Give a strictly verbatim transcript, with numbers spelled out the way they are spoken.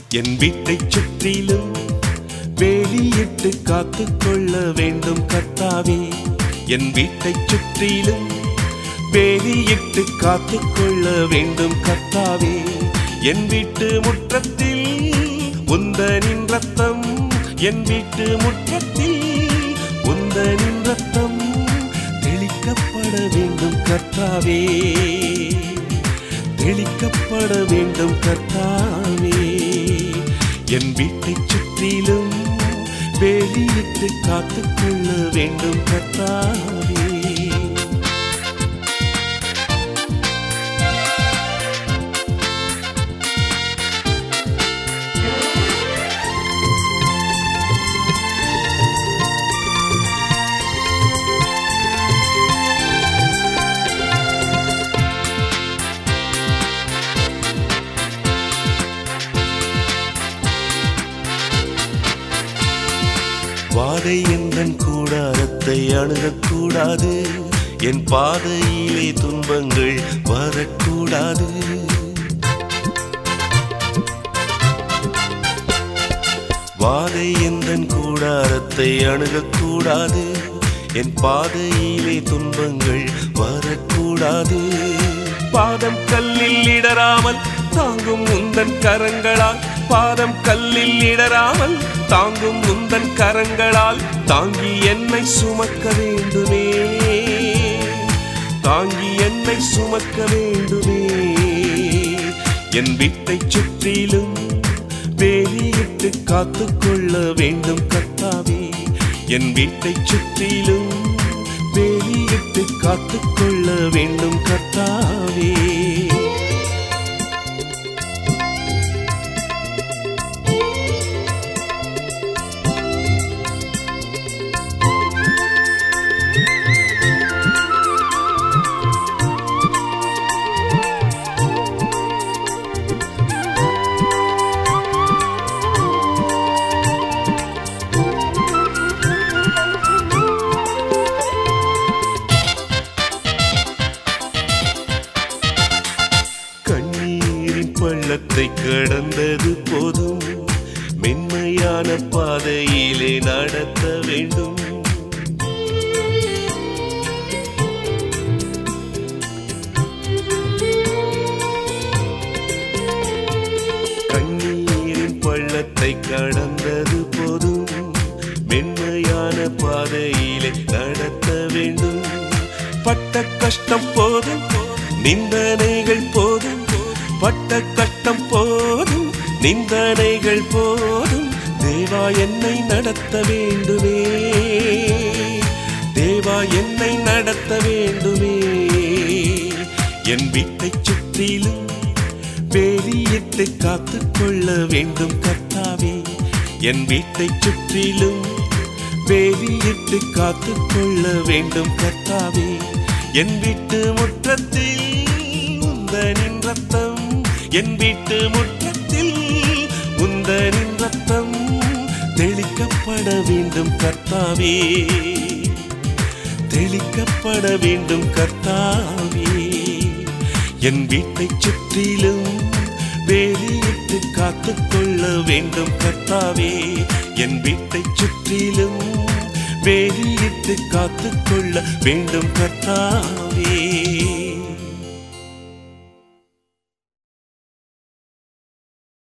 என் வீட்டைச் சுற்றிலும் வேலியிட்டு காத்துக்கொள்ள வேண்டும் கர்த்தாவே. என் வீட்டைச் சுற்றிலும் வேலியிட்டு காத்துக்கொள்ள வேண்டும் கர்த்தாவே. என் வீட்டு முற்றத்தில் உந்தனின் ரத்தம், என் வீட்டு முற்றத்தில் உந்தனின் ரத்தம் தெளிக்கப்பட வேண்டும் கர்த்தாவே, தெளிக்கப்பட வேண்டும் கர்த்தாவே. என் வீட்டைச் சுற்றிலும் வேலியிட்டு காத்துக்கொள்ள வேண்டும் கர்த்தாவே. வாதை எந்தன் கூடாரத்தை அணுகக்கூடாது, என் பாதையிலே துன்பங்கள் வரக்கூடாது. வாதை எந்தன் கூடாரத்தை அணுகக்கூடாது, என் பாதையிலே துன்பங்கள் வரக்கூடாது. பாதம் கல்லில் இடராமல் தாங்கும் உந்தன் கரங்களால், பாதம் கல்லில் இடராமல் தாங்கும் உந்தன் கரங்களால் தாங்கி என்னை சுமக்க வேண்டுமே, தாங்கி என்னை சுமக்க வேண்டுமே. என் வீட்டைச் சுற்றிலும் வேலியிட்டு காத்துக்கொள்ள வேண்டும் கர்த்தாவே. என் வீட்டைச் சுற்றிலும் வேலியிட்டு காத்துக்கொள்ள வேண்டும் கர்த்தாவே. பள்ளத்தை கடந்தது போதும், மென்மையான பாதையிலே நடத்த வேண்டும். கண்ணீரின் பள்ளத்தை கடந்தது போதும், மென்மையான பாதையிலே நடத்த வேண்டும். பட்ட கஷ்டம் போதும், நிந்தனைகள் போதும், பட்ட கஷ்டம் போதும், நிந்தனைகள் போதும், தேவா என்னை நடத்த வேண்டுமே, தேவா என்னை நடத்த வேண்டுமே. என் வீட்டைச் சுற்றிலும் வேலியிட்டு காத்துக்கொள்ள வேண்டும் கர்த்தாவே. என் வீட்டைச் சுற்றிலும் வேலியிட்டு காத்துக்கொள்ள வேண்டும் கர்த்தாவே. என் வீட்டு முற்றத்தில் உந்தனின் ரத்தம், என் வீட்டு முற்றத்தில் உந்தனின் ரத்தம் தெளிக்கப்பட வேண்டும் கர்த்தாவே, தெளிக்கப்பட வேண்டும் கர்த்தாவே. என் வீட்டைச் சுற்றிலும் வேலியிட்டு காத்துக்கொள்ள வேண்டும் கர்த்தாவே. என் வீட்டைச் சுற்றிலும் வேலியிட்டு காத்துக்கொள்ள வேண்டும் கர்த்தாவே.